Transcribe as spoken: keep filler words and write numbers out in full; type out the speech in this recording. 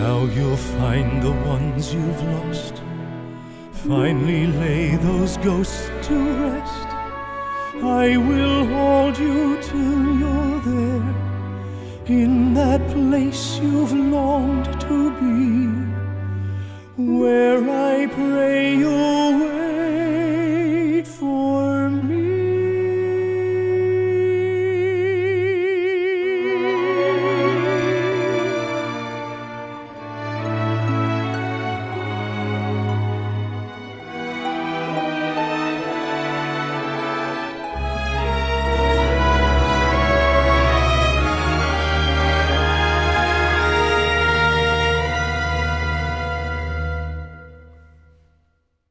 Now you'll find the ones you've lost, finally lay those ghosts to rest. I will hold you till you're there, in that place you've longed to be, where I pray you'll